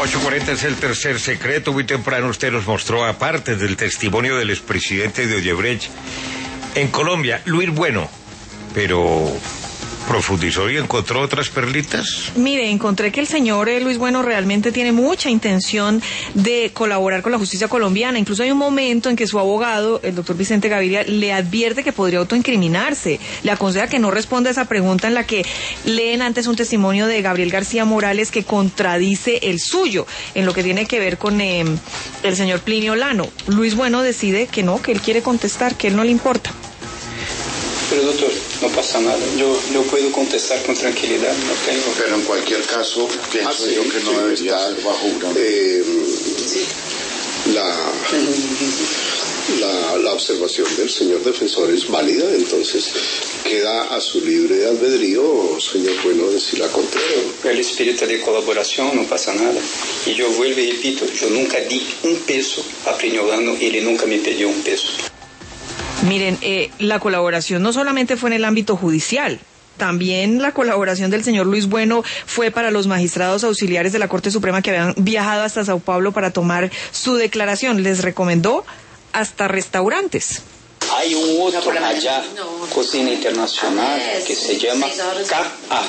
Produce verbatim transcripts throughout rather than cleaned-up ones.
ocho cuarenta es el tercer secreto. Muy temprano usted nos mostró, aparte del testimonio del expresidente de Odebrecht en Colombia, Luis Bueno, pero profundizó y encontró otras perlitas. Mire, encontré que el señor eh, Luis Bueno realmente tiene mucha intención de colaborar con la justicia colombiana. Incluso hay un momento en que su abogado, el doctor Vicente Gaviria, le advierte que podría autoincriminarse. Le aconseja que no responda a esa pregunta en la que leen antes un testimonio de Gabriel García Morales que contradice el suyo, en lo que tiene que ver con eh, el señor Plinio Lano. Luis Bueno decide que no, que él quiere contestar, que él no le importa. Pero doctor, no pasa nada, yo, yo puedo contestar con tranquilidad, no tengo... Pero en cualquier caso, pienso ah, sí, yo que no sí, debería está, ser bajo una... Eh, sí. la, la, la observación del señor defensor es válida, entonces queda a su libre albedrío, señor Bueno, decir la contraria. El espíritu de colaboración, no pasa nada. Y yo vuelvo y repito, yo nunca di un peso a Plinio Lano y él nunca me pidió un peso. Miren, eh, la colaboración no solamente fue en el ámbito judicial, también la colaboración del señor Luis Bueno fue para los magistrados auxiliares de la Corte Suprema que habían viajado hasta Sao Paulo para tomar su declaración. Les recomendó hasta restaurantes. Hay un otro allá, Cocina Internacional, que se llama K A.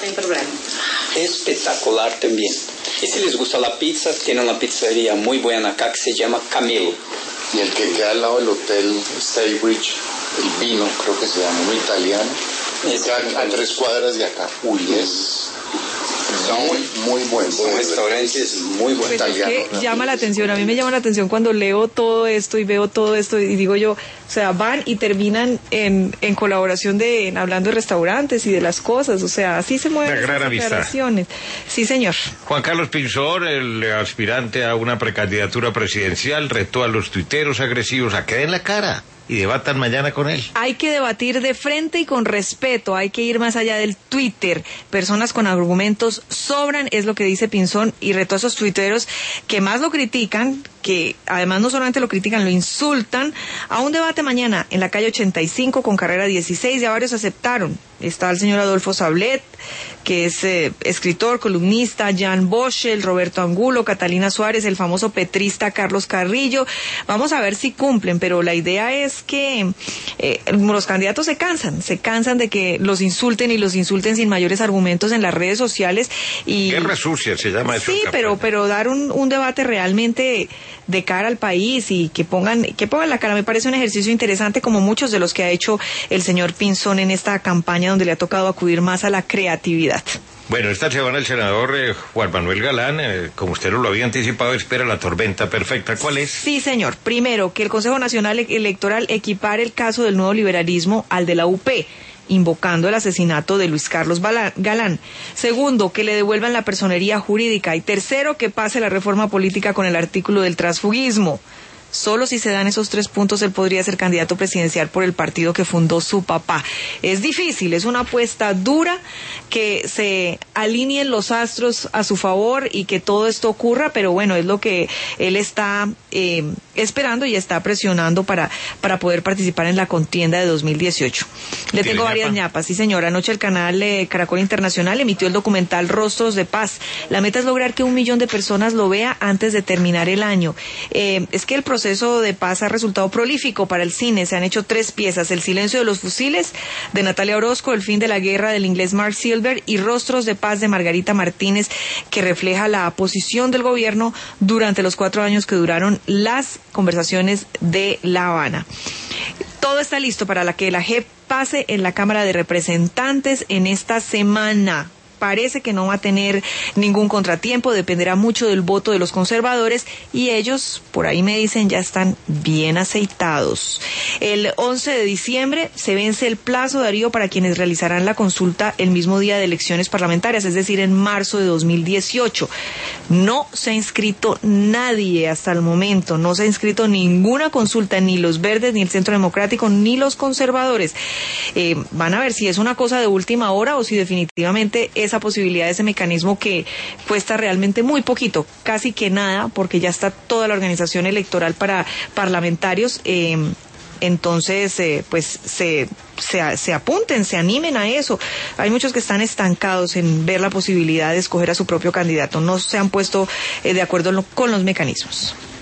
Espectacular también. Y si les gusta la pizza, tienen una pizzería muy buena acá que se llama Camilo. Y el que queda al lado del hotel Staybridge, el Vino, creo que se llama, un italiano, es a, a tres cuadras de acá. Uy, es muy, muy buen. Son restaurantes muy buenos. Pues es que llama la atención, a mí me llama la atención cuando leo todo esto y veo todo esto y digo yo, o sea, van y terminan en, en colaboración de, en, hablando de restaurantes y de las cosas, o sea, así se mueven las declaraciones. Sí, señor. Juan Carlos Pinzón, el aspirante a una precandidatura presidencial, retó a los tuiteros agresivos a que den la cara y debatan mañana con él. Hay que debatir de frente y con respeto, hay que ir más allá del Twitter. Personas con argumentos sobran, es lo que dice Pinzón, y retó a esos tuiteros que más lo critican, que además no solamente lo critican, lo insultan, a un debate mañana en la calle ochenta y cinco con carrera dieciséis, ya varios aceptaron. Está el señor Adolfo Sablet, que es eh, escritor, columnista, Jan Boschel, Roberto Angulo, Catalina Suárez, el famoso petrista Carlos Carrillo. Vamos a ver si cumplen, pero la idea es que eh, los candidatos se cansan, se cansan de que los insulten y los insulten sin mayores argumentos en las redes sociales. Y guerra sucia se llama eso. Sí, pero, pero dar un, un debate realmente de cara al país y que pongan, que pongan la cara, me parece un ejercicio interesante como muchos de los que ha hecho el señor Pinzón en esta campaña donde le ha tocado acudir más a la creatividad. Bueno, esta semana el senador eh, Juan Manuel Galán, eh, como usted nos lo había anticipado, espera la tormenta perfecta. ¿Cuál es? Sí, señor. Primero, que el Consejo Nacional Electoral equipare el caso del nuevo liberalismo al de la U P, invocando el asesinato de Luis Carlos Galán. Segundo, que le devuelvan la personería jurídica. Y tercero, que pase la reforma política con el artículo del transfugismo. Solo si se dan esos tres puntos él podría ser candidato presidencial por el partido que fundó su papá. Es difícil, es una apuesta dura, que se alineen los astros a su favor y que todo esto ocurra, pero bueno, es lo que él está eh, esperando y está presionando para, para poder participar en la contienda de dos mil dieciocho. Le tengo varias ñapa? ñapas, sí señora. Anoche el canal eh, Caracol Internacional emitió el documental Rostros de Paz. La meta es lograr que un millón de personas lo vea antes de terminar el año. Eh, es que el proceso El proceso de paz ha resultado prolífico para el cine. Se han hecho tres piezas: El silencio de los fusiles, de Natalia Orozco, El fin de la guerra, del inglés Mark Silver, y Rostros de Paz, de Margarita Martínez, que refleja la posición del gobierno durante los cuatro años que duraron las conversaciones de La Habana. Todo está listo para la que la J E P pase en la Cámara de Representantes en esta semana. Parece que no va a tener ningún contratiempo, dependerá mucho del voto de los conservadores y ellos, por ahí me dicen, ya están bien aceitados. El once de diciembre se vence el plazo, Darío, para quienes realizarán la consulta el mismo día de elecciones parlamentarias, es decir, en marzo de dos mil dieciocho. No se ha inscrito nadie hasta el momento, no se ha inscrito ninguna consulta, ni los verdes, ni el Centro Democrático, ni los conservadores. Eh, van a ver si es una cosa de última hora o si definitivamente es esa posibilidad, ese mecanismo que cuesta realmente muy poquito, casi que nada, porque ya está toda la organización electoral para parlamentarios eh, entonces eh, pues se, se, se apunten, se animen a eso. Hay muchos que están estancados en ver la posibilidad de escoger a su propio candidato, no se han puesto eh, de acuerdo con los mecanismos.